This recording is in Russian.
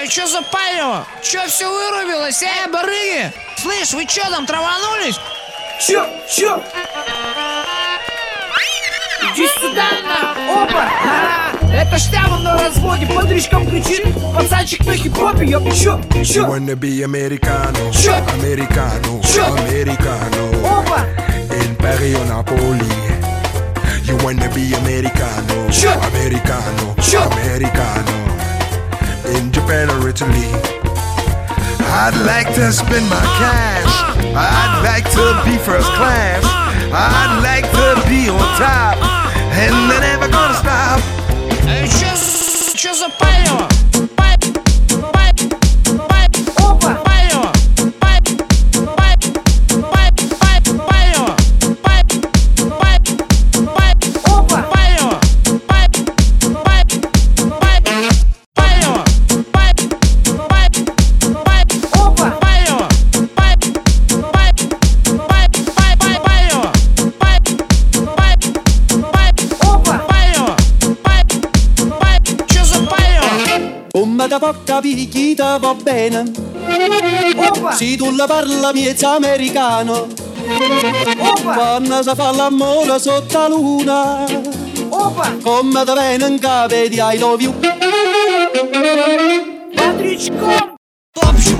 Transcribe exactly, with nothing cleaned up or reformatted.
Эй, чё за палево? Чё все вырубилось? Эй, барыги! Слышь, вы чё там, траванулись? Чё? Чё? Иди сюда, на! Опа! А, это Штяма на разводе, под речком кричит. Пацанчик на хип-хопе, я чё? Чё? You wanna be americano? Чё? Americano? Чё? Americano? Опа! In Paris or Napoli? You wanna be americano? Чё? Americano? Чё? Americano? In Japan or Italy? I'd like to spend my cash. I'd like to be first class. I'd like to be on top, and they're never gonna stop. Эй, чё, с- чё за палево? Паль- паль- паль- Опа! палево. Паль- паль- паль- паль- палево. Паль- паль- паль- Опа! палево. Паль- паль- паль- палево. Паль- паль- паль- Опа! палево. Паль- паль- паль- паль- палево. Паль- паль- паль- Опа! палево. Паль- паль- Чё за палево? Come da porca picchita va bene, Опа! se tu la parla miezza americano, Опа! quando si fa l'amore sotto la luna, Опа! come da bene in capo di I love you. Под речком! В общем,